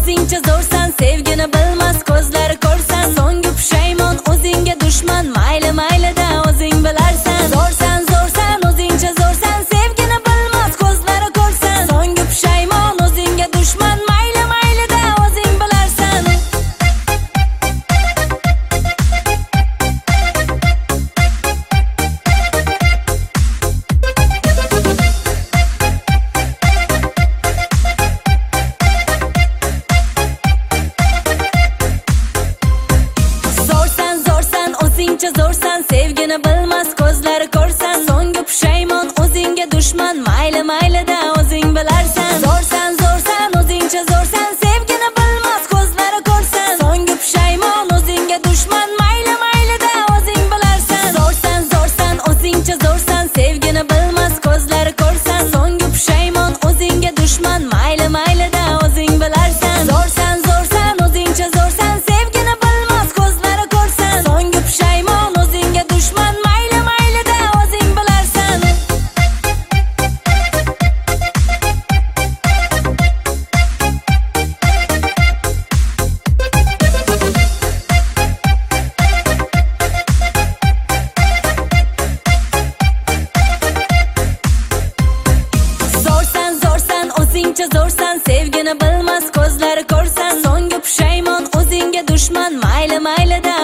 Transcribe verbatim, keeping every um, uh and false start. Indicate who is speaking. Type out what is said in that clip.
Speaker 1: o'zingcha zo'rsan, sevgini bilmas ko'zlari ko'rsan, so'nggi pushaymon o'zingga dushman, mayli maylida o'zing bilarsan. Zo'rsan zo'rsan o'zingcha zo'rsan, sevgini bilmas ko'zlari ko'rsan, so'nggi pushaymon o'zingga dushman, mayli maylida o'zing bilarsan. O'zingcha zo'rsan, sevgini bilmas ko'zlari ko'rsan, so'nggi pushaymon o'zingga dushman, mayli maylida o'zing bilarsan. Zo'rsan zo'rsan o'zingcha zo'rsan, sevgini bilmas ko'zlari ko'rsan, so'nggi pushaymon o'zingga dushman, mayli maylida o'zing bilarsan. Zo'rsan zo'rsan o'zingcha zo'rsan, sevgini bilmas ko'zlari ko'rsan, so'nggi pushaymon o'zingga dushman, mayli maylida o'zing bilarsan. Zo'rsan zo'rsan o'zingcha zo'rsan, sevgini bilmas ko'zlari ko'rsan, so'nggi pushaymon o'zingga dushman, mayli maylida o'zing bilarsan. Zo'rsan zo'rsan o'zingcha zo'rsan, sevgini bilmas ko'zlari ko'rsan, so'nggi pushaymon o'zingga dushman, mayli maylida